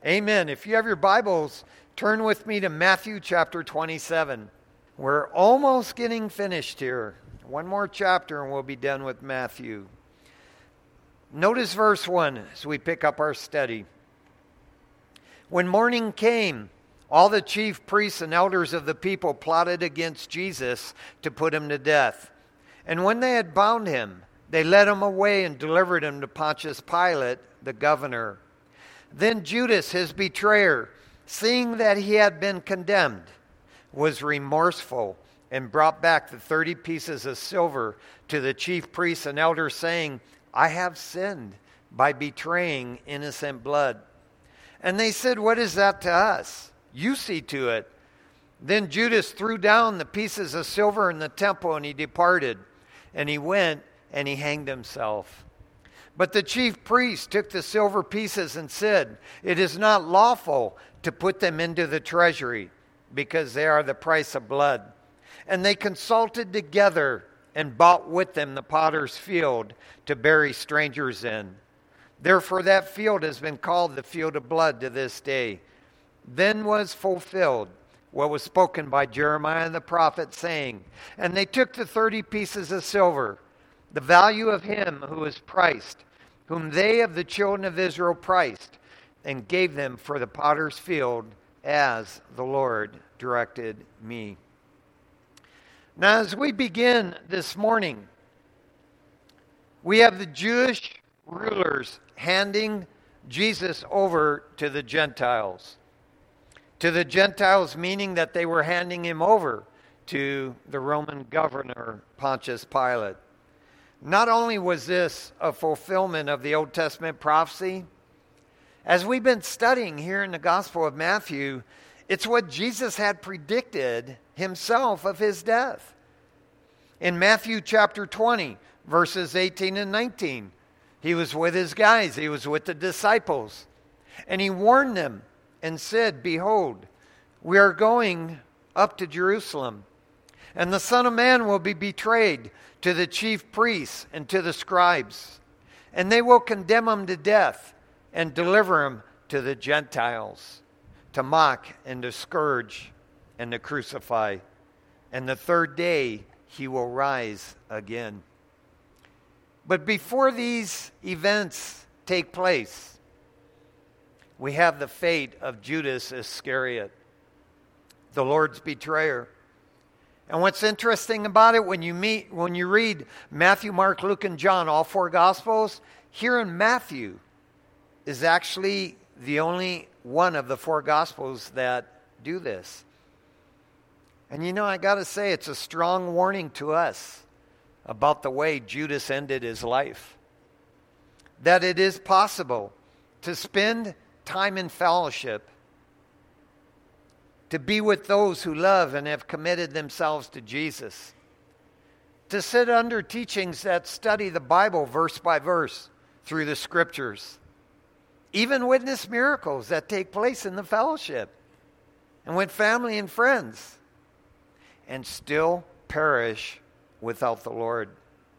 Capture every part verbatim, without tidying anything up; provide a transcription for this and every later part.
Amen. If you have your Bibles, turn with me to Matthew chapter twenty-seven. We're almost getting finished here. One more chapter and we'll be done with Matthew. Notice verse one as we pick up our study. When morning came, all the chief priests and elders of the people plotted against Jesus to put him to death. And when they had bound him, they led him away and delivered him to Pontius Pilate, the governor. Then Judas, his betrayer, seeing that he had been condemned, was remorseful and brought back the thirty pieces of silver to the chief priests and elders, saying, I have sinned by betraying innocent blood. And they said, what is that to us? You see to it. Then Judas threw down the pieces of silver in the temple, and he departed. And he went and he hanged himself. But the chief priest took the silver pieces and said, it is not lawful to put them into the treasury, because they are the price of blood. And they consulted together and bought with them the potter's field to bury strangers in. Therefore that field has been called the field of blood to this day. Then was fulfilled what was spoken by Jeremiah the prophet, saying, and they took the thirty pieces of silver, the value of him who was priced, whom they of the children of Israel priced, and gave them for the potter's field, as the Lord directed me. Now, as we begin this morning, we have the Jewish rulers handing Jesus over to the Gentiles. To the Gentiles, meaning that they were handing him over to the Roman governor, Pontius Pilate. Not only was this a fulfillment of the Old Testament prophecy, as we've been studying here in the Gospel of Matthew, it's what Jesus had predicted himself of his death. In Matthew chapter twenty, verses eighteen and nineteen, he was with his guys, he was with the disciples, and he warned them and said, behold, we are going up to Jerusalem, and the Son of Man will be betrayed to the chief priests and to the scribes, and they will condemn him to death and deliver him to the Gentiles, to mock and to scourge and to crucify. And the third day he will rise again. But before these events take place, we have the fate of Judas Iscariot, the Lord's betrayer. And what's interesting about it, when you meet, when you read Matthew, Mark, Luke, and John, all four Gospels, here in Matthew is actually the only one of the four Gospels that do this. And you know, I got to say, it's a strong warning to us about the way Judas ended his life. That it is possible to spend time in fellowship, to be with those who love and have committed themselves to Jesus, to sit under teachings that study the Bible verse by verse through the scriptures, even witness miracles that take place in the fellowship and with family and friends, and still perish without the Lord.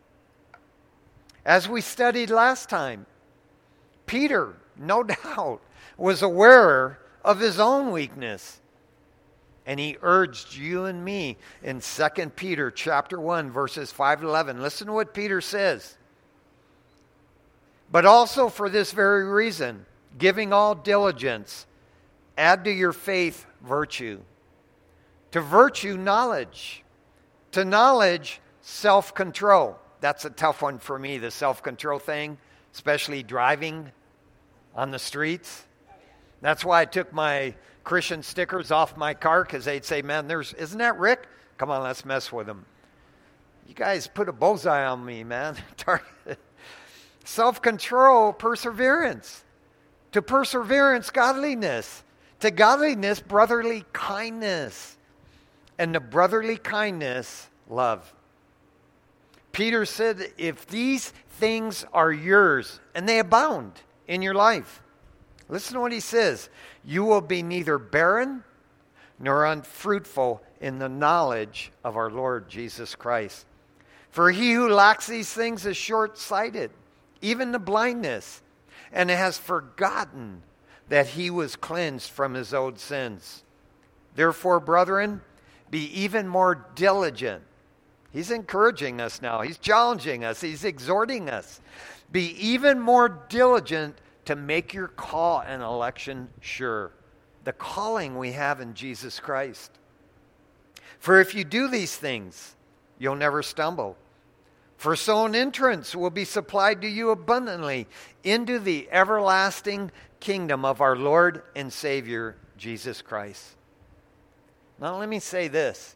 As we studied last time, Peter, no doubt, was aware of his own weakness. And he urged you and me in Second Peter chapter one, verses five to eleven. Listen to what Peter says. But also for this very reason, giving all diligence, add to your faith virtue. To virtue, knowledge. To knowledge, self-control. That's a tough one for me, the self-control thing, especially driving on the streets. That's why I took my Christian stickers off my car, because they'd say, man, there's, isn't that Rick? Come on, let's mess with him. You guys put a bullseye on me, man. Self-control, perseverance. To perseverance, godliness. To godliness, brotherly kindness. And to brotherly kindness, love. Peter said, if these things are yours, and they abound in your life, listen to what he says. You will be neither barren nor unfruitful in the knowledge of our Lord Jesus Christ. For he who lacks these things is short-sighted, even to blindness, and has forgotten that he was cleansed from his old sins. Therefore, brethren, be even more diligent. He's encouraging us now. He's challenging us. He's exhorting us. Be even more diligent to make your call and election sure. The calling we have in Jesus Christ. For if you do these things, you'll never stumble. For so an entrance will be supplied to you abundantly into the everlasting kingdom of our Lord and Savior, Jesus Christ. Now let me say this.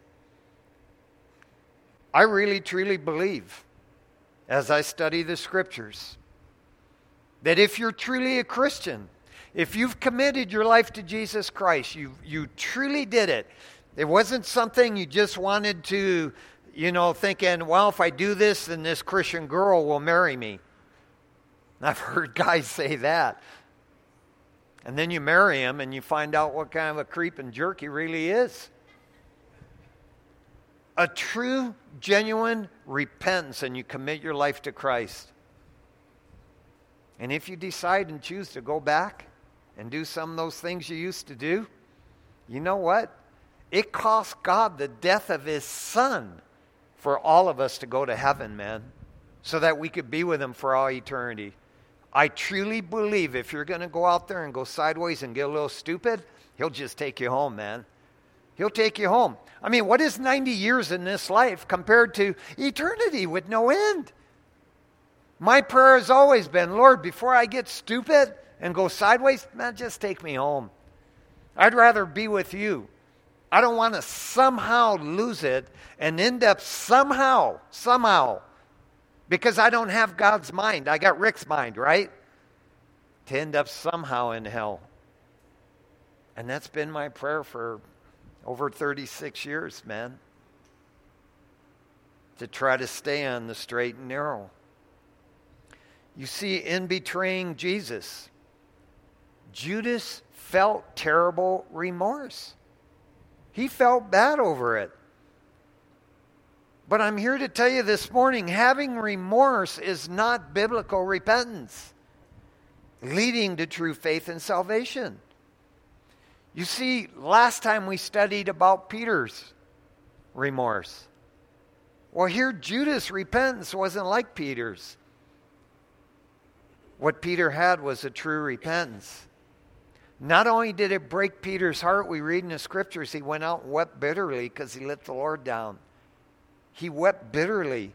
I really, truly believe, as I study the Scriptures, that if you're truly a Christian, if you've committed your life to Jesus Christ, you, you truly did it. It wasn't something you just wanted to, you know, thinking, well, if I do this, then this Christian girl will marry me. I've heard guys say that. And then you marry him and you find out what kind of a creep and jerk he really is. A true, genuine repentance, and you commit your life to Christ. And if you decide and choose to go back and do some of those things you used to do, you know what? It cost God the death of his Son for all of us to go to heaven, man, so that we could be with him for all eternity. I truly believe if you're going to go out there and go sideways and get a little stupid, he'll just take you home, man. He'll take you home. I mean, what is ninety years in this life compared to eternity with no end? My prayer has always been, Lord, before I get stupid and go sideways, man, just take me home. I'd rather be with you. I don't want to somehow lose it and end up somehow, somehow, because I don't have God's mind. I got Rick's mind, right? To end up somehow in hell. And that's been my prayer for over thirty-six years, man. To try to stay on the straight and narrow. You see, in betraying Jesus, Judas felt terrible remorse. He felt bad over it. But I'm here to tell you this morning, having remorse is not biblical repentance, leading to true faith and salvation. You see, last time we studied about Peter's remorse. Well, here Judas' repentance wasn't like Peter's. What Peter had was a true repentance. Not only did it break Peter's heart, we read in the Scriptures, he went out and wept bitterly because he let the Lord down. He wept bitterly.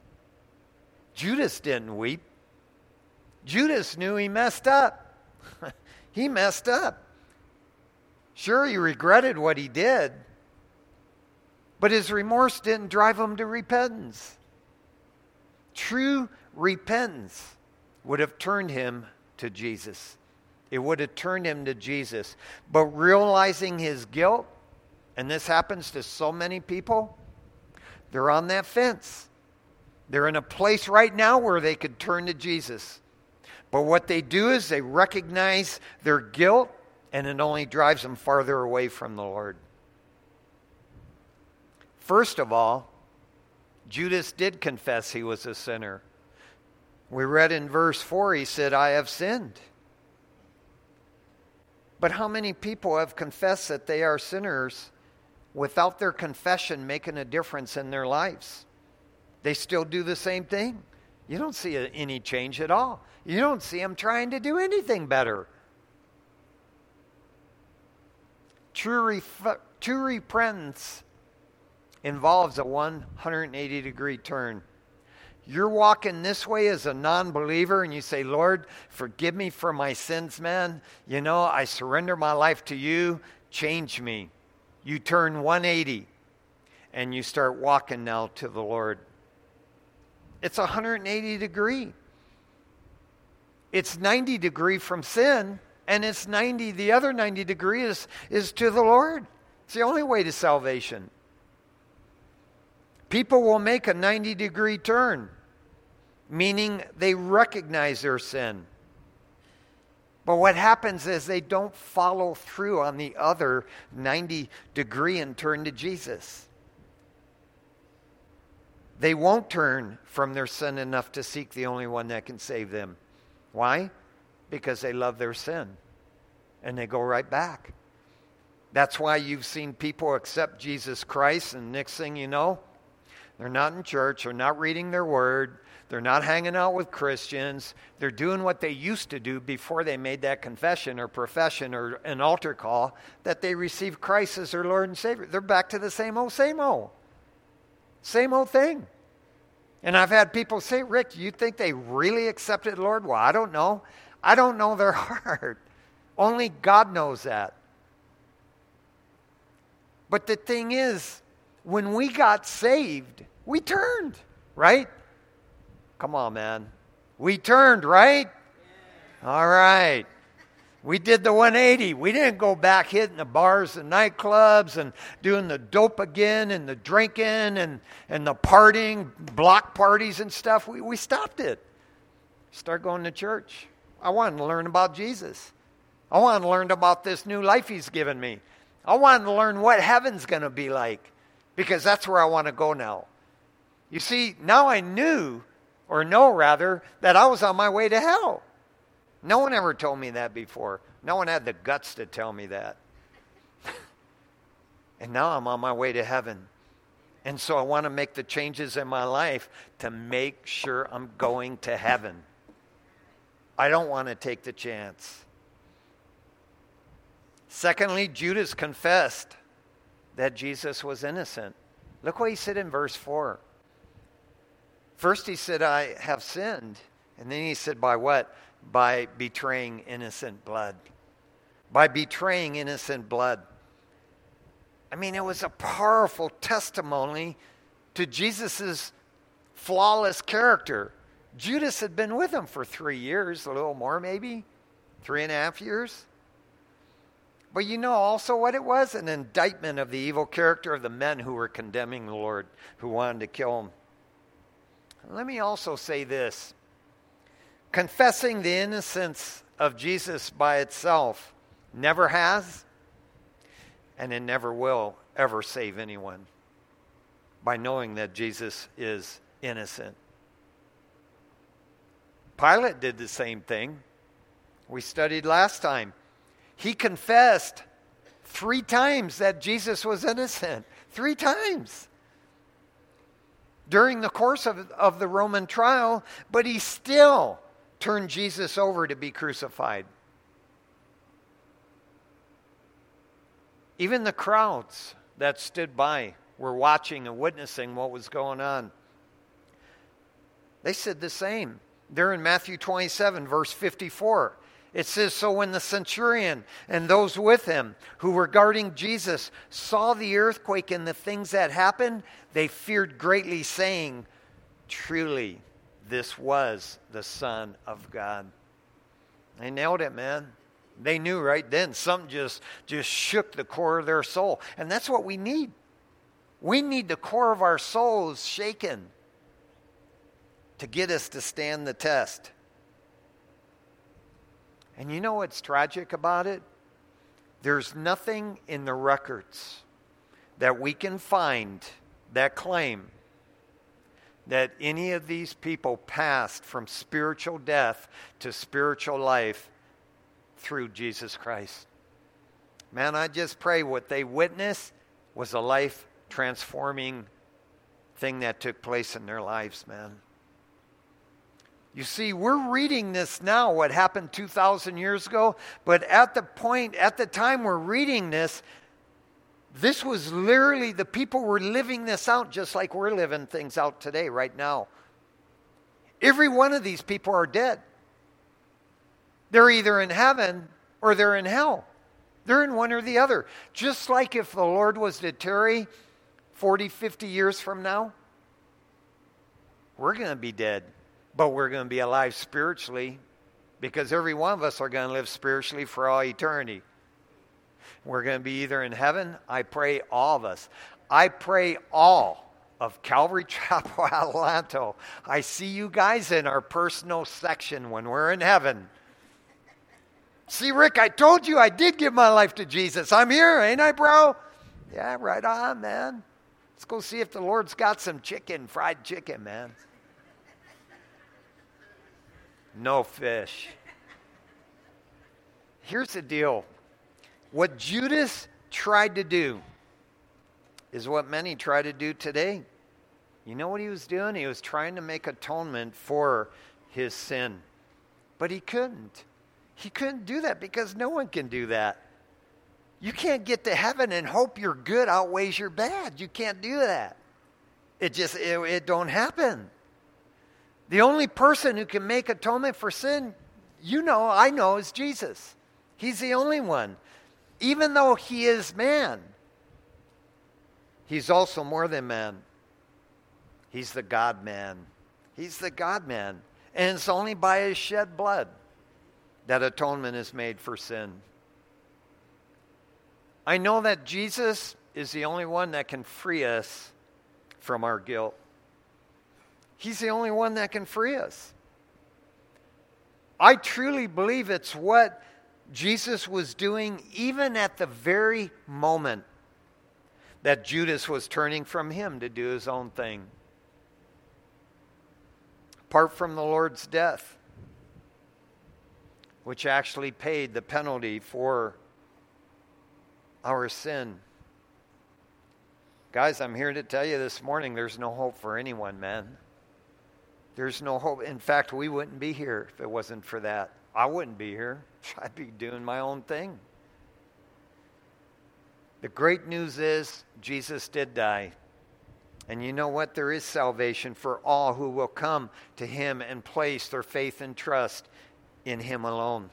Judas didn't weep. Judas knew he messed up. He messed up. Sure, he regretted what he did, but his remorse didn't drive him to repentance. True repentance would have turned him to Jesus. It would have turned him to Jesus. But realizing his guilt, and this happens to so many people, they're on that fence. They're in a place right now where they could turn to Jesus. But what they do is they recognize their guilt, and it only drives them farther away from the Lord. First of all, Judas did confess he was a sinner. We read in verse four, he said, I have sinned. But how many people have confessed that they are sinners without their confession making a difference in their lives? They still do the same thing. You don't see any change at all. You don't see them trying to do anything better. True, ref- true repentance involves a one hundred eighty degree turn. You're walking this way as a non-believer and you say, Lord, forgive me for my sins, man. You know, I surrender my life to you. Change me. You turn one eighty and you start walking now to the Lord. It's one hundred eighty degree. It's ninety degree from sin, and it's ninety, the other ninety degree is, is to the Lord. It's the only way to salvation. People will make a ninety degree turn, meaning they recognize their sin. But what happens is they don't follow through on the other ninety degree and turn to Jesus. They won't turn from their sin enough to seek the only one that can save them. Why? Because they love their sin. and they go right back. That's why you've seen people accept Jesus Christ, and next thing you know, they're not in church, they're not reading their word, they're not hanging out with Christians, they're doing what they used to do before they made that confession or profession or an altar call that they received Christ as their Lord and Savior. They're back to the same old, same old. Same old thing. And I've had people say, Rick, you think they really accepted the Lord? Well, I don't know. I don't know their heart. Only God knows that. But the thing is, when we got saved, we turned, right? Come on, man. We turned, right? All right. We did the one eighty. We didn't go back hitting the bars and nightclubs and doing the dope again and the drinking and, and the partying, block parties and stuff. We, we stopped it. Start going to church. I wanted to learn about Jesus. I wanted to learn about this new life he's given me. I wanted to learn what heaven's going to be like, because that's where I want to go now. You see, now I knew, or know rather, that I was on my way to hell. No one ever told me that before. No one had the guts to tell me that. And now I'm on my way to heaven. And so I want to make the changes in my life to make sure I'm going to heaven. I don't want to take the chance. Secondly, Judas confessed that Jesus was innocent. Look what he said in verse four. First he said, I have sinned. And then he said, by what? By betraying innocent blood. By betraying innocent blood. I mean, it was a powerful testimony to Jesus' flawless character. Judas had been with him for three years, a little more maybe, three and a half years. But you know also what it was? An indictment of the evil character of the men who were condemning the Lord, who wanted to kill him. Let me also say this. Confessing the innocence of Jesus by itself never has, and it never will ever save anyone by knowing that Jesus is innocent. Pilate did the same thing. We studied last time. He confessed three times that Jesus was innocent. Three times. During the course of, of the Roman trial, but he still turned Jesus over to be crucified. Even the crowds that stood by were watching and witnessing what was going on. They said the same. They're in Matthew twenty-seven, verse fifty-four. It says, so when the centurion and those with him who were guarding Jesus saw the earthquake and the things that happened, they feared greatly, saying, truly, this was the Son of God. They nailed it, man. They knew right then. Something just, just shook the core of their soul. And that's what we need. We need the core of our souls shaken to get us to stand the test. And you know what's tragic about it? There's nothing in the records that we can find that claim that any of these people passed from spiritual death to spiritual life through Jesus Christ. Man, I just pray what they witnessed was a life-transforming thing that took place in their lives, man. You see, we're reading this now, what happened two thousand years ago, but at the point, at the time we're reading this, this was literally, the people were living this out just like we're living things out today, right now. Every one of these people are dead. They're either in heaven or they're in hell. They're in one or the other. Just like if the Lord was to tarry forty, fifty years from now, we're going to be dead. But we're going to be alive spiritually, because every one of us are going to live spiritually for all eternity. We're going to be either in heaven. I pray all of us. I pray all of Calvary Chapel Adelanto. I see you guys in our personal section when we're in heaven. See, Rick, I told you I did give my life to Jesus. I'm here, ain't I, bro? Yeah, right on, man. Let's go see if the Lord's got some chicken, fried chicken, man. No fish. here's the deal. What Judas tried to do is what many try to do today. You know what he was doing? He was trying to make atonement for his sin. But he couldn't. He couldn't do that because no one can do that. You can't get to heaven and hope your good outweighs your bad. You can't do that. It just, it, it don't happen. The only person who can make atonement for sin, you know, I know, is Jesus. He's the only one. Even though he is man, he's also more than man. He's the God-man. He's the God-man. And it's only by his shed blood that atonement is made for sin. I know that Jesus is the only one that can free us from our guilt. He's the only one that can free us. I truly believe it's what Jesus was doing even at the very moment that Judas was turning from him to do his own thing. Apart from the Lord's death, which actually paid the penalty for our sin. Guys, I'm here to tell you this morning, there's no hope for anyone, man. There's no hope. In fact, we wouldn't be here if it wasn't for that. I wouldn't be here. I'd be doing my own thing. The great news is Jesus did die. And you know what? There is salvation for all who will come to him and place their faith and trust in him alone.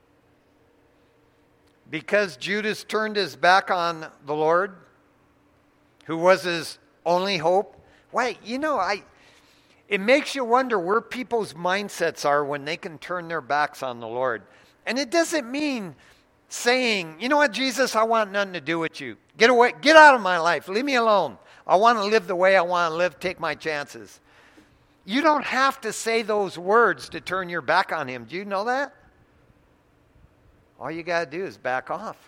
Because Judas turned his back on the Lord, who was his only hope. Wait, you know, I... It makes you wonder where people's mindsets are when they can turn their backs on the Lord. And it doesn't mean saying, you know what, Jesus, I want nothing to do with you. Get away, get out of my life. Leave me alone. I want to live the way I want to live. Take my chances. You don't have to say those words to turn your back on him. Do you know that? All you got to do is back off.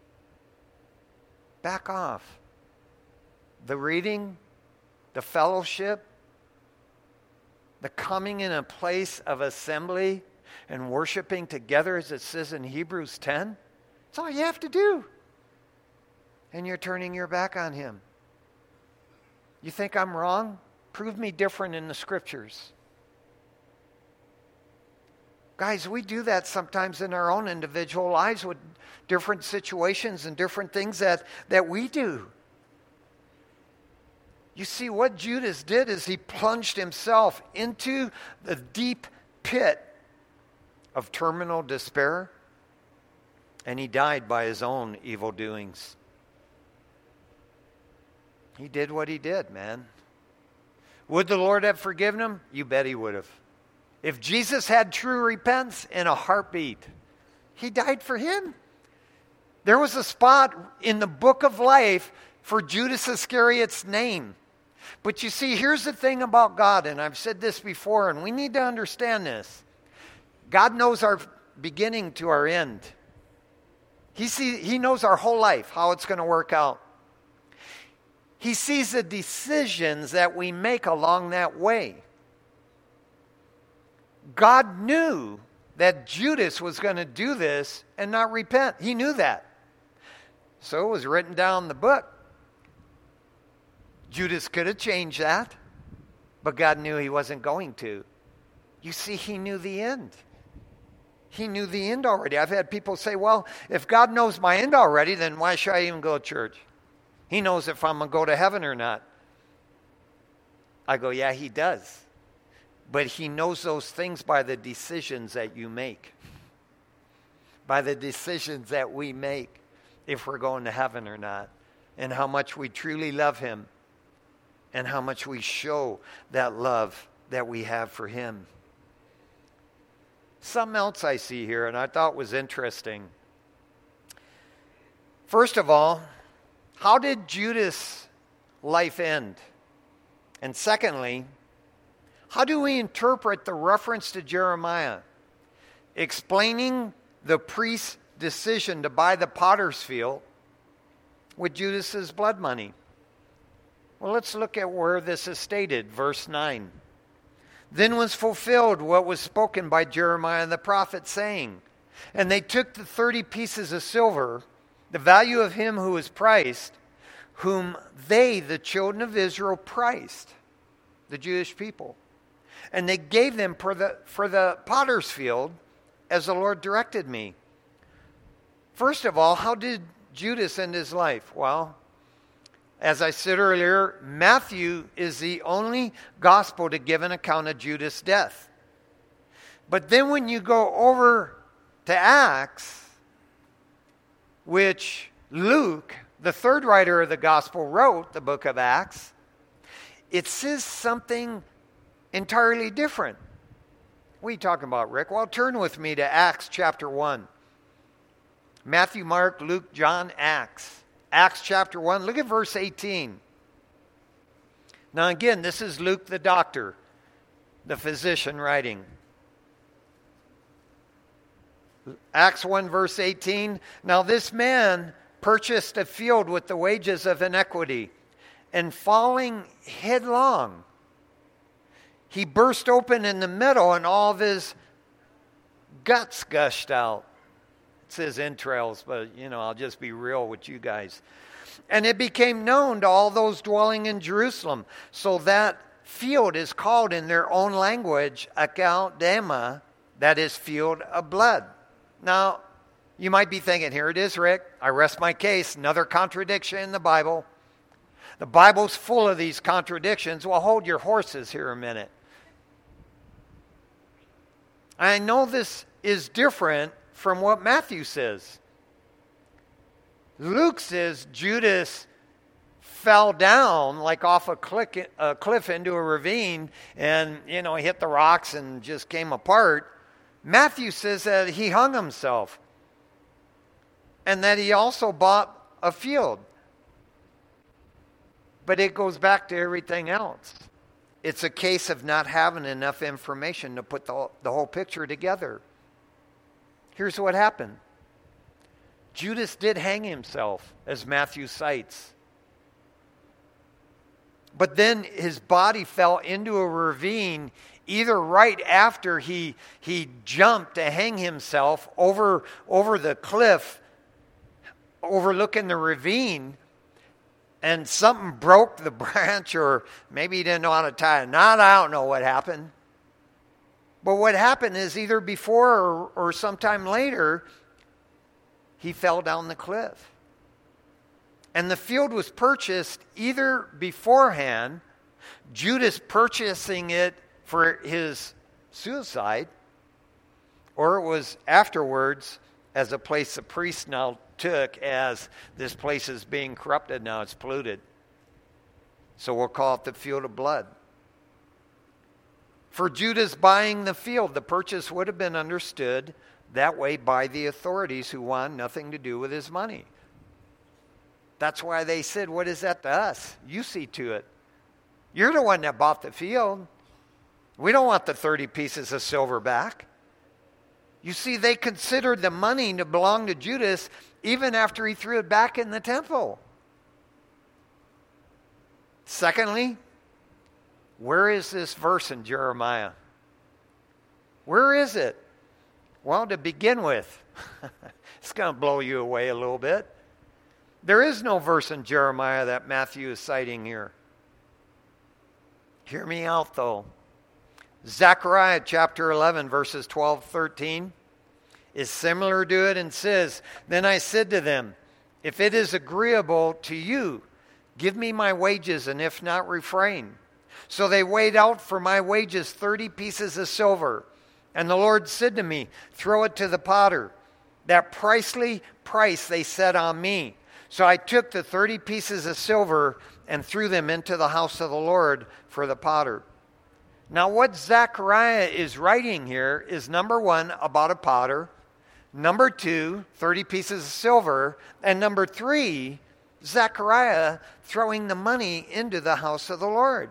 Back off. The reading, the fellowship, the coming in a place of assembly and worshiping together, as it says in Hebrews ten, that's all you have to do. And you're turning your back on him. You think I'm wrong? Prove me different in the scriptures. Guys, we do that sometimes in our own individual lives with different situations and different things that, that we do. You see, what Judas did is he plunged himself into the deep pit of terminal despair, and he died by his own evil doings. He did what he did, man. Would the Lord have forgiven him? You bet he would have. If Jesus had true repentance in a heartbeat, he died for him. There was a spot in the book of life for Judas Iscariot's name. But you see, here's the thing about God, and I've said this before, and we need to understand this. God knows our beginning to our end. He see, He knows our whole life, how it's going to work out. He sees the decisions that we make along that way. God knew that Judas was going to do this and not repent. He knew that. So it was written down in the book. Judas could have changed that, but God knew he wasn't going to. You see, he knew the end. He knew the end already. I've had people say, well, if God knows my end already, then why should I even go to church? He knows if I'm going to go to heaven or not. I go, yeah, he does. But he knows those things by the decisions that you make. By the decisions that we make, if we're going to heaven or not. And how much we truly love him. And how much we show that love that we have for him. Something else I see here, and I thought was interesting. First of all, how did Judas' life end? And secondly, how do we interpret the reference to Jeremiah explaining the priest's decision to buy the potter's field with Judas's blood money? Well, let's look at where this is stated, verse nine. Then was fulfilled what was spoken by Jeremiah the prophet, saying, And they took the thirty pieces of silver, the value of him who was priced, whom they, the children of Israel, priced, the Jewish people. And they gave them for the, for the potter's field, as the Lord directed me. First of all, how did Judas end his life? Well, as I said earlier, Matthew is the only gospel to give an account of Judas' death. But then when you go over to Acts, which Luke, the third writer of the gospel, wrote, the book of Acts, it says something entirely different. What are you talking about, Rick? Well, turn with me to Acts chapter one. Matthew, Mark, Luke, John, Acts. Acts chapter one, look at verse eighteen. Now again, this is Luke the doctor, the physician writing. Acts one verse eighteen, now this man purchased a field with the wages of iniquity, and falling headlong, he burst open in the middle and all of his guts gushed out. It says entrails, but, you know, I'll just be real with you guys. And it became known to all those dwelling in Jerusalem. So that field is called in their own language, Akeldama, that is field of blood. Now, you might be thinking, here it is, Rick. I rest my case. Another contradiction in the Bible. The Bible's full of these contradictions. Well, hold your horses here a minute. I know this is different from what Matthew says. Luke says Judas fell down like off a cliff, a cliff into a ravine and, you know, hit the rocks and just came apart. Matthew says that he hung himself and that he also bought a field. But it goes back to everything else. It's a case of not having enough information to put the, the whole picture together. Here's what happened. Judas did hang himself, as Matthew cites. But then his body fell into a ravine either right after he, he jumped to hang himself over, over the cliff, overlooking the ravine, and something broke the branch, or maybe he didn't know how to tie a knot. I don't know what happened. But what happened is either before or, or sometime later, he fell down the cliff. And the field was purchased either beforehand, Judas purchasing it for his suicide, or it was afterwards as a place the priests now took as this place is being corrupted now, it's polluted. So we'll call it the field of blood. For Judas buying the field, the purchase would have been understood that way by the authorities who want nothing to do with his money. That's why they said, what is that to us? You see to it. You're the one that bought the field. We don't want the thirty pieces of silver back. You see, they considered the money to belong to Judas even after he threw it back in the temple. Secondly, where is this verse in Jeremiah? Where is it? Well, to begin with, it's going to blow you away a little bit. There is no verse in Jeremiah that Matthew is citing here. Hear me out, though. Zechariah chapter eleven, verses twelve, thirteen is similar to it and says, then I said to them, if it is agreeable to you, give me my wages, and if not, refrain. So they weighed out for my wages thirty pieces of silver. And the Lord said to me, throw it to the potter. That pricely price they set on me. So I took the thirty pieces of silver and threw them into the house of the Lord for the potter. Now what Zechariah is writing here is, number one, about a potter. Number two, thirty pieces of silver. And number three, Zechariah throwing the money into the house of the Lord.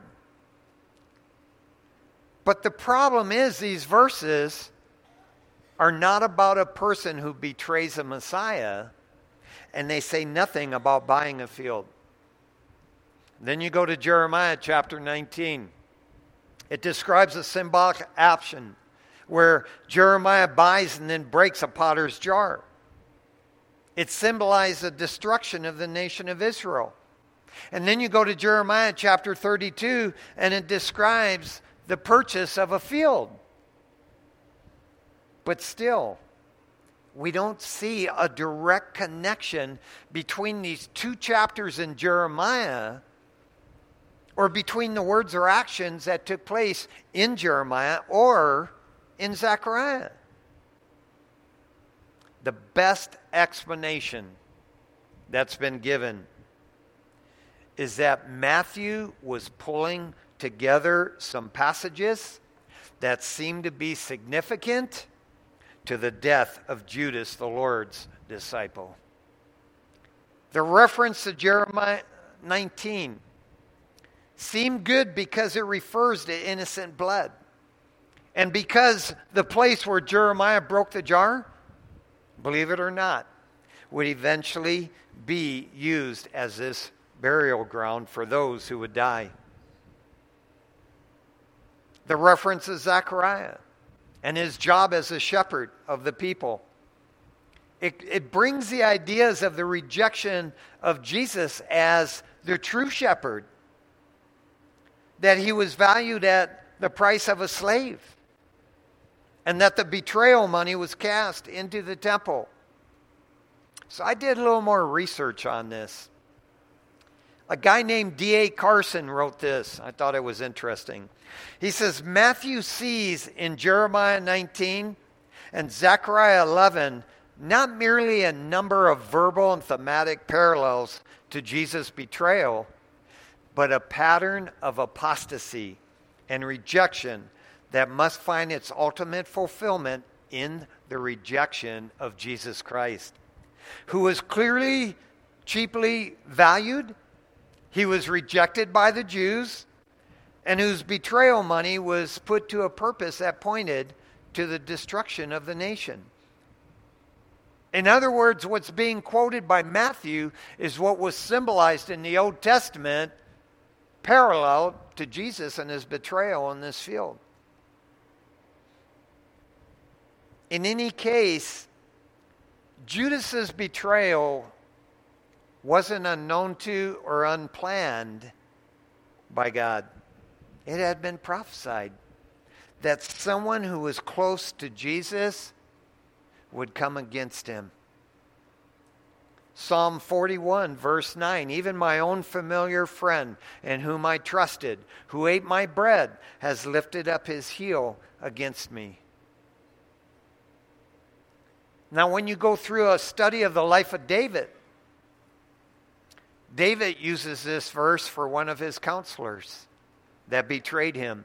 But the problem is these verses are not about a person who betrays a Messiah, and they say nothing about buying a field. Then you go to Jeremiah chapter nineteen. It describes a symbolic action where Jeremiah buys and then breaks a potter's jar. It symbolized the destruction of the nation of Israel. And then you go to Jeremiah chapter thirty-two, and it describes the purchase of a field. But still, we don't see a direct connection between these two chapters in Jeremiah, or between the words or actions that took place in Jeremiah or in Zechariah. The best explanation that's been given is that Matthew was pulling together some passages that seemed to be significant to the death of Judas, the Lord's disciple. The reference to Jeremiah nineteen seemed good because it refers to innocent blood. And because the place where Jeremiah broke the jar, believe it or not, would eventually be used as this burial ground for those who would die. The reference is Zechariah and his job as a shepherd of the people. It, it brings the ideas of the rejection of Jesus as the true shepherd, that he was valued at the price of a slave, and that the betrayal money was cast into the temple. So I did a little more research on this. A guy named D A Carson wrote this. I thought it was interesting. He says, Matthew sees in Jeremiah nineteen and Zechariah eleven not merely a number of verbal and thematic parallels to Jesus' betrayal, but a pattern of apostasy and rejection that must find its ultimate fulfillment in the rejection of Jesus Christ, who was clearly, cheaply valued. He was rejected by the Jews, and whose betrayal money was put to a purpose that pointed to the destruction of the nation. In other words, what's being quoted by Matthew is what was symbolized in the Old Testament, parallel to Jesus and his betrayal in this field. In any case, Judas's betrayal wasn't unknown to or unplanned by God. It had been prophesied that someone who was close to Jesus would come against him. Psalm forty-one, verse nine, even my own familiar friend in whom I trusted, who ate my bread, has lifted up his heel against me. Now, when you go through a study of the life of David, David uses this verse for one of his counselors that betrayed him.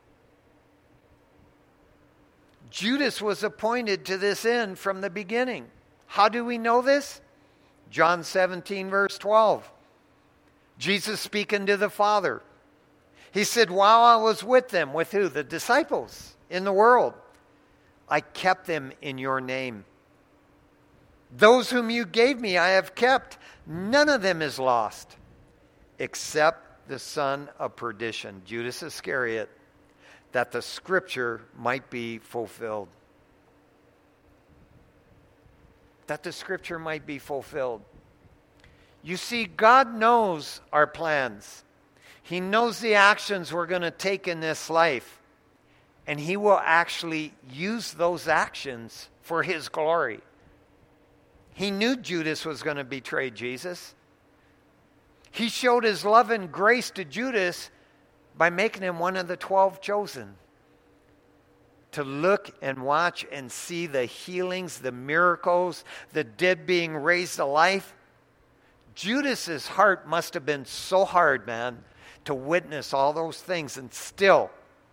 Judas was appointed to this end from the beginning. How do we know this? John seventeen, verse twelve. Jesus speaking to the Father. He said, while I was with them, with who? The disciples in the world, I kept them in your name. Those whom you gave me I have kept. None of them is lost, except the son of perdition, Judas Iscariot, that the scripture might be fulfilled. That the scripture might be fulfilled. You see, God knows our plans. He knows the actions we're going to take in this life. And he will actually use those actions for his glory. He knew Judas was going to betray Jesus. He showed his love and grace to Judas by making him one of the twelve chosen. To look and watch and see the healings, the miracles, the dead being raised to life. Judas's heart must have been so hard, man, to witness all those things and still,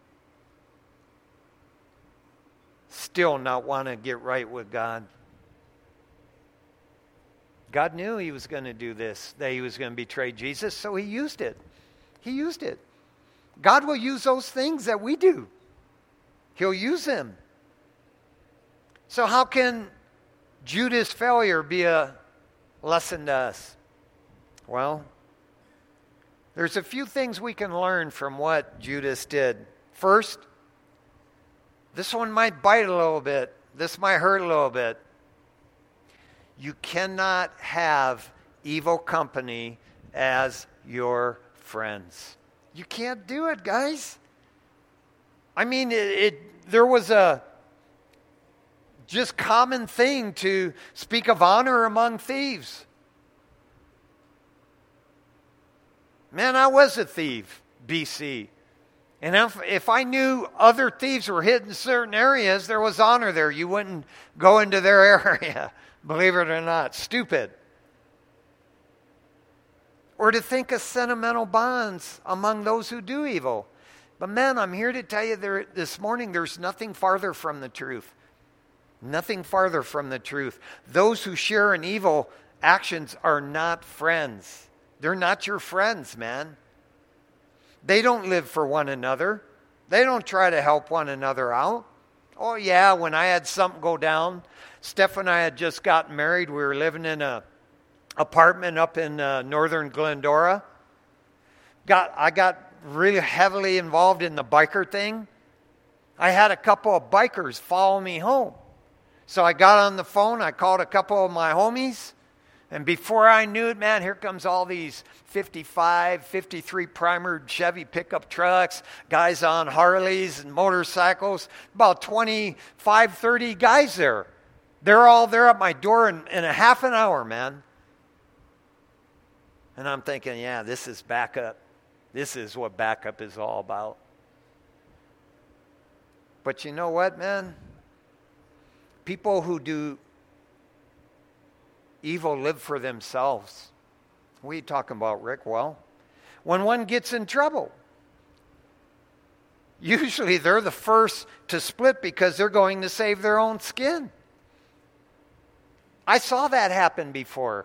still not want to get right with God. God knew he was going to do this, that he was going to betray Jesus, so he used it. He used it. God will use those things that we do. He'll use them. So how can Judas' failure be a lesson to us? Well, there's a few things we can learn from what Judas did. First, This one might bite a little bit. This might hurt a little bit. You cannot have evil company as your friends. You can't do it, guys. I mean, it, it there was a just common thing to speak of honor among thieves. Man, I was a thief, B C. And if, if I knew other thieves were hidden in certain areas, there was honor there. You wouldn't go into their area, believe it or not. Stupid. Or to think of sentimental bonds among those who do evil. But man, I'm here to tell you there, this morning there's nothing farther from the truth. Nothing farther from the truth. Those who share in evil actions are not friends. They're not your friends, man. They don't live for one another. They don't try to help one another out. Oh yeah, when I had something go down, Steph and I had just gotten married. We were living in a apartment up in uh, northern Glendora. Got I got really heavily involved in the biker thing. I had a couple of bikers follow me home. So I got on the phone, I called a couple of my homies, and before I knew it, man, here comes all these fifty-five, fifty-three primered Chevy pickup trucks, guys on Harleys and motorcycles, about twenty-five, thirty guys there. They're all there at my door in, in a half an hour, man. And I'm thinking, yeah, this is backup. This is what backup is all about. But you know what, man? People who do evil live for themselves. What are you talking about, Rick? Well, when one gets in trouble, usually they're the first to split because they're going to save their own skin. I saw that happen before.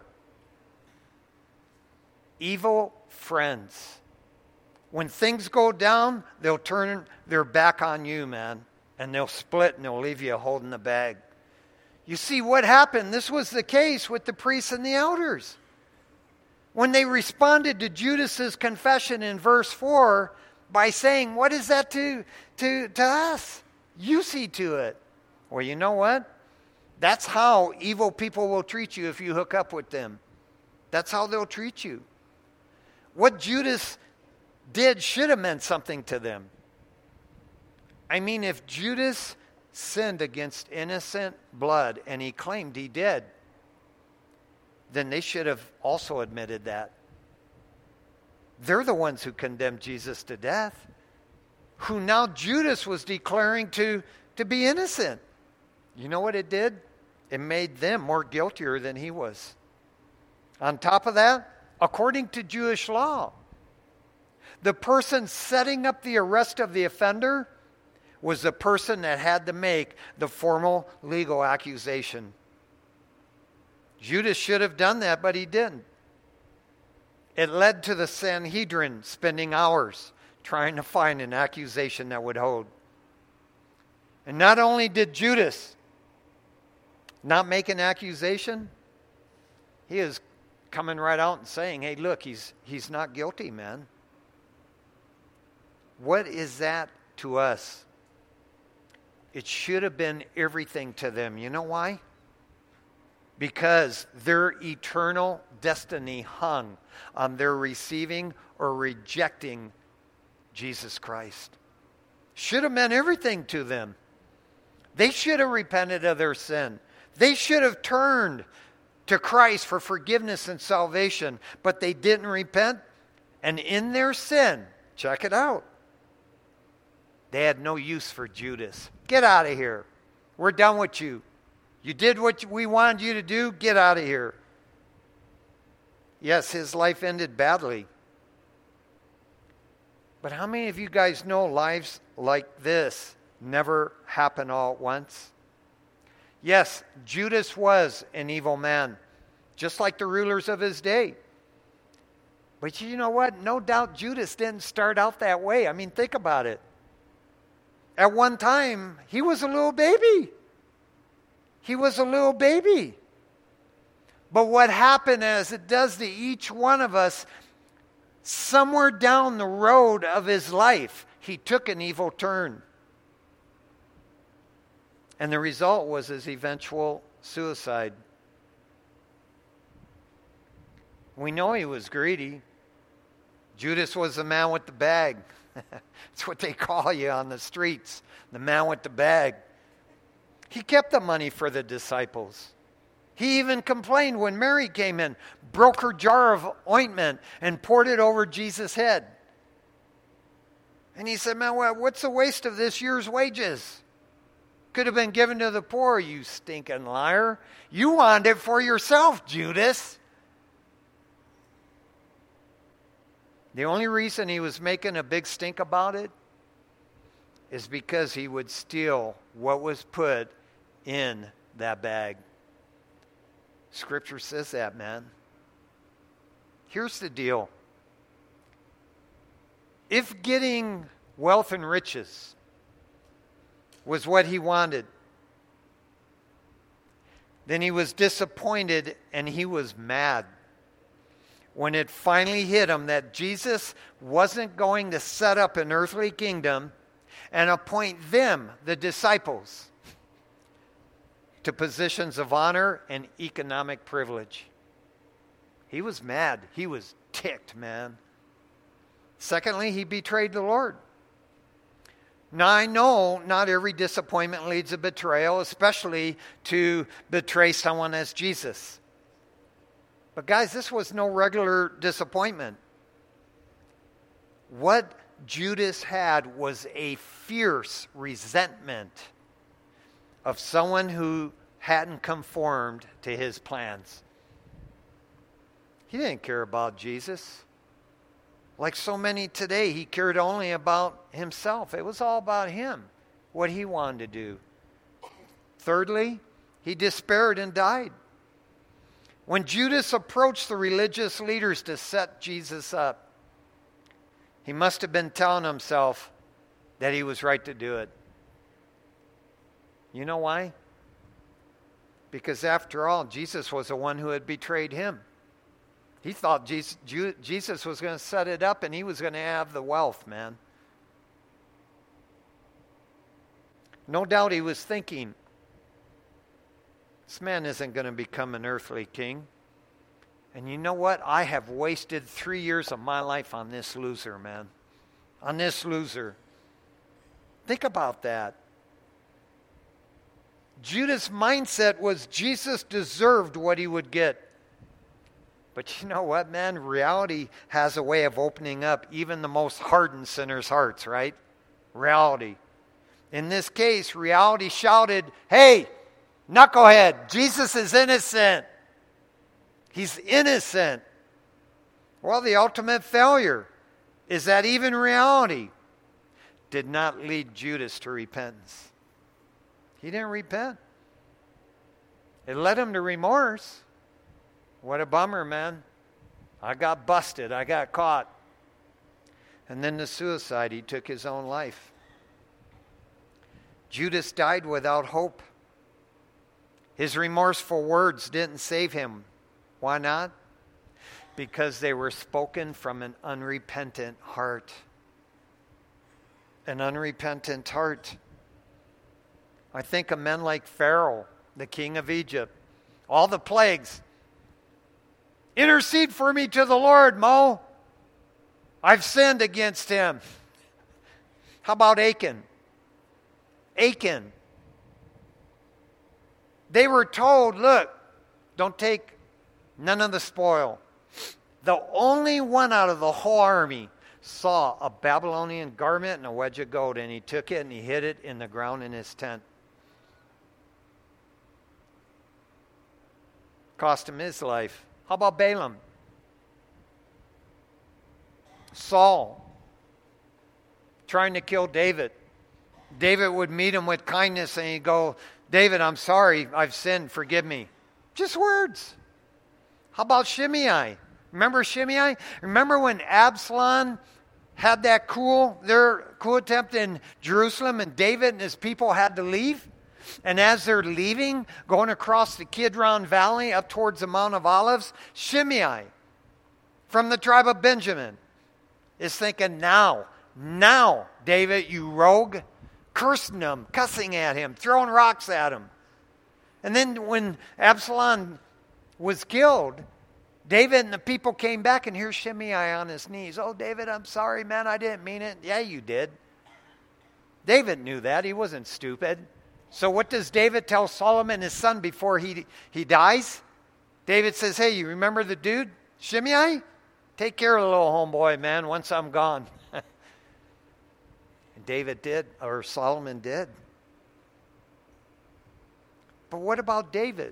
Evil friends. When things go down, they'll turn their back on you, man. And they'll split and they'll leave you holding the bag. You see what happened? This was the case with the priests and the elders. When they responded to Judas's confession in verse four by saying, what is that to, to, to us? You see to it. Well, you know what? That's how evil people will treat you if you hook up with them. That's how they'll treat you. What Judas did should have meant something to them. I mean, if Judas sinned against innocent blood, and he claimed he did, then they should have also admitted that. They're the ones who condemned Jesus to death, who now Judas was declaring to, to be innocent. You know what it did? It made them more guiltier than he was. On top of that, according to Jewish law, the person setting up the arrest of the offender was the person that had to make the formal legal accusation. Judas should have done that, but he didn't. It led to the Sanhedrin spending hours trying to find an accusation that would hold. And not only did Judas not make an accusation, he is coming right out and saying, hey, look, he's he's not guilty, man. What is that to us? It should have been everything to them. You know why? Because their eternal destiny hung on their receiving or rejecting Jesus Christ. Should have meant everything to them. They should have repented of their sin. They should have turned to Christ for forgiveness and salvation, but they didn't repent. And in their sin, check it out, they had no use for Judas. Get out of here. We're done with you. You did what we wanted you to do. Get out of here. Yes, his life ended badly. But how many of you guys know lives like this never happen all at once? Yes, Judas was an evil man, just like the rulers of his day. But you know what? No doubt Judas didn't start out that way. I mean, think about it. At one time, he was a little baby. He was a little baby. But what happened, as it does to each one of us, somewhere down the road of his life, he took an evil turn. And the result was his eventual suicide. We know he was greedy. Judas was the man with the bag. That's what they call you on the streets, the man with the bag. He kept the money for the disciples. He even complained when Mary came in, broke her jar of ointment and poured it over Jesus' head. And he said, man, what's the waste of this year's wages? Could have been given to the poor, you stinking liar. You wanted it for yourself, Judas. The only reason he was making a big stink about it is because he would steal what was put in that bag. Scripture says that, man. Here's the deal. If getting wealth and riches was what he wanted, then he was disappointed and he was mad when it finally hit him that Jesus wasn't going to set up an earthly kingdom and appoint them, the disciples, to positions of honor and economic privilege. He was mad. He was ticked, man. Secondly, he betrayed the Lord. Now, I know not every disappointment leads to betrayal, especially to betray someone as Jesus. But guys, this was no regular disappointment. What Judas had was a fierce resentment of someone who hadn't conformed to his plans. He didn't care about Jesus. Like so many today, he cared only about himself. It was all about him, what he wanted to do. Thirdly, he despaired and died. When Judas approached the religious leaders to set Jesus up, he must have been telling himself that he was right to do it. You know why? Because after all, Jesus was the one who had betrayed him. He thought Jesus, Jesus was going to set it up and he was going to have the wealth, man. No doubt he was thinking, this man isn't going to become an earthly king. And you know what? I have wasted three years of my life on this loser, man. On this loser. Think about that. Judas' mindset was Jesus deserved what he would get. But you know what, man? Reality has a way of opening up even the most hardened sinners' hearts, right? Reality. In this case, reality shouted, hey, knucklehead, Jesus is innocent. He's innocent. Well, the ultimate failure is that even reality did not lead Judas to repentance. He didn't repent. It led him to remorse. What a bummer, man. I got busted. I got caught. And then the suicide, he took his own life. Judas died without hope. His remorseful words didn't save him. Why not? Because they were spoken from an unrepentant heart. An unrepentant heart. I think of men like Pharaoh, the king of Egypt. All the plagues. Intercede for me to the Lord, Mo. I've sinned against him. How about Achan? Achan. They were told, look, don't take none of the spoil. The only one out of the whole army saw a Babylonian garment and a wedge of gold, and he took it and he hid it in the ground in his tent. Cost him his life. How about Balaam? Saul, trying to kill David. David would meet him with kindness and he'd go, David, I'm sorry, I've sinned, forgive me. Just words. How about Shimei? Remember Shimei? Remember when Absalom had that coup, their coup attempt in Jerusalem, and David and his people had to leave? And as they're leaving, going across the Kidron Valley up towards the Mount of Olives, Shimei from the tribe of Benjamin is thinking, now, now, David, you rogue, cursing him, cussing at him, throwing rocks at him. And then when Absalom was killed, David and the people came back, and here's Shimei on his knees. Oh, David, I'm sorry, man. I didn't mean it. Yeah, you did. David knew that. He wasn't stupid. So what does David tell Solomon, his son, before he, he dies? David says, hey, you remember the dude, Shimei? Take care of the little homeboy, man, once I'm gone. And David did, or Solomon did. But what about David?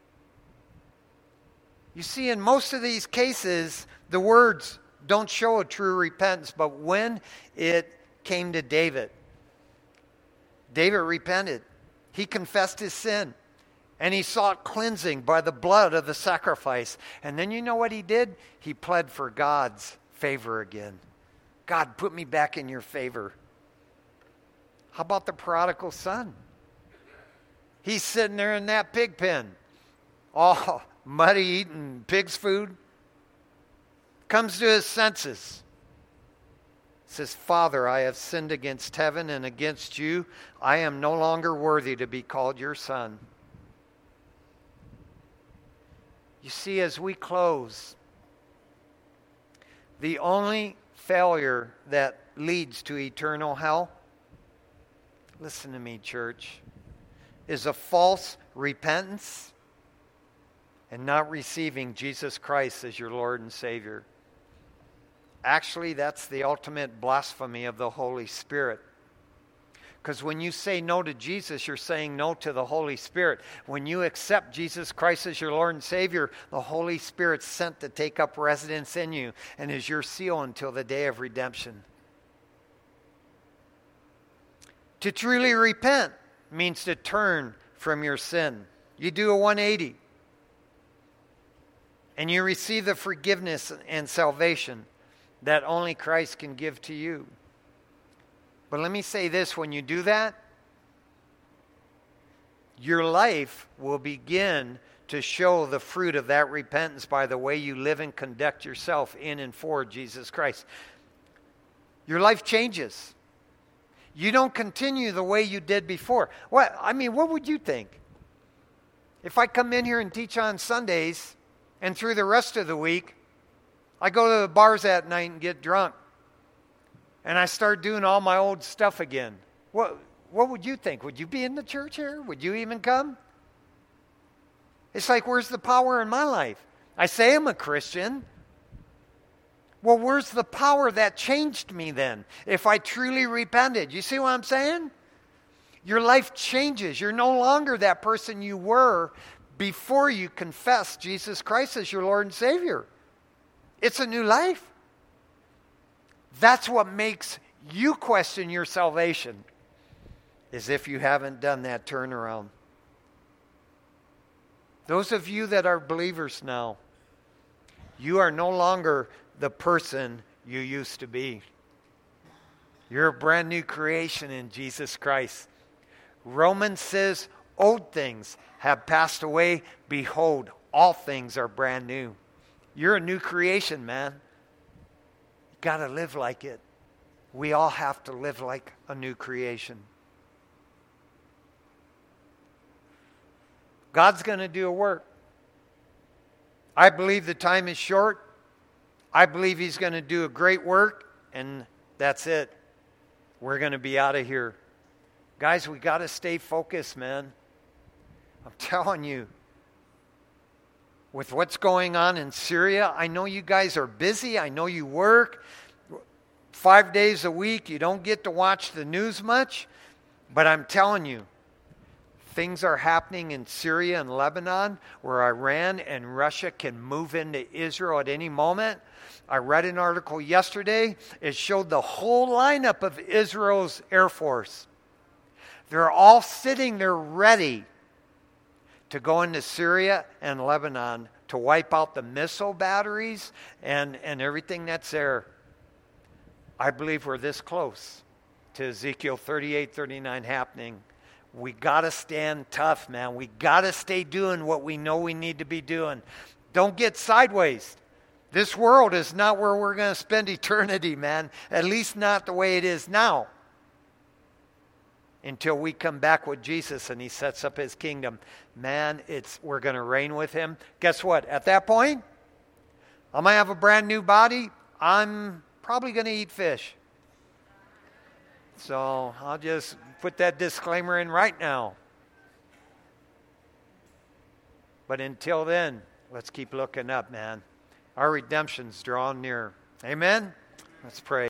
You see, in most of these cases, the words don't show a true repentance. But when it came to David, David repented. He confessed his sin. And he sought cleansing by the blood of the sacrifice. And then you know what he did? He pled for God's favor again. God, put me back in your favor. How about the prodigal son? He's sitting there in that pig pen, all muddy, eating pig's food. Comes to his senses. Says, Father, I have sinned against heaven and against you. I am no longer worthy to be called your son. You see, as we close, the only failure that leads to eternal hell, listen to me, church, is a false repentance and not receiving Jesus Christ as your Lord and Savior. Actually, that's the ultimate blasphemy of the Holy Spirit. Because when you say no to Jesus, you're saying no to the Holy Spirit. When you accept Jesus Christ as your Lord and Savior, the Holy Spirit's sent to take up residence in you and is your seal until the day of redemption. To truly repent means to turn from your sin. You do a one eighty. And you receive the forgiveness and salvation that only Christ can give to you. But let me say this, when you do that, your life will begin to show the fruit of that repentance by the way you live and conduct yourself in and for Jesus Christ. Your life changes. You don't continue the way you did before. What I mean, what would you think? If I come in here and teach on Sundays, and through the rest of the week, I go to the bars at night and get drunk, and I start doing all my old stuff again. What, what would you think? Would you be in the church here? Would you even come? It's like, where's the power in my life? I say I'm a Christian. Well, where's the power that changed me then? If I truly repented. You see what I'm saying? Your life changes. You're no longer that person you were before you confessed Jesus Christ as your Lord and Savior. It's a new life. That's what makes you question your salvation, is if you haven't done that turnaround. Those of you that are believers now, you are no longer the person you used to be. You're a brand new creation in Jesus Christ. Romans says, old things have passed away. Behold, all things are brand new. You're a new creation, man. You got to live like it. We all have to live like a new creation. God's going to do a work. I believe the time is short. I believe He's going to do a great work, and that's it. We're going to be out of here. Guys, we got to stay focused, man. I'm telling you, with what's going on in Syria, I know you guys are busy. I know you work five days a week. You don't get to watch the news much. But I'm telling you, things are happening in Syria and Lebanon where Iran and Russia can move into Israel at any moment. I read an article yesterday. It showed the whole lineup of Israel's Air Force. They're all sitting there ready to go into Syria and Lebanon to wipe out the missile batteries and, and everything that's there. I believe we're this close to Ezekiel thirty-eight thirty-nine happening. We got to stand tough, man. We got to stay doing what we know we need to be doing. Don't get sideways. This world is not where we're going to spend eternity, man. At least not the way it is now. until we come back with Jesus and he sets up his kingdom. Man, it's we're going to reign with him. Guess what? At that point, I'm going to have a brand new body. I'm probably going to eat fish. So I'll just put that disclaimer in right now. But until then, let's keep looking up, man. Our redemption's drawing near. Amen? Let's pray.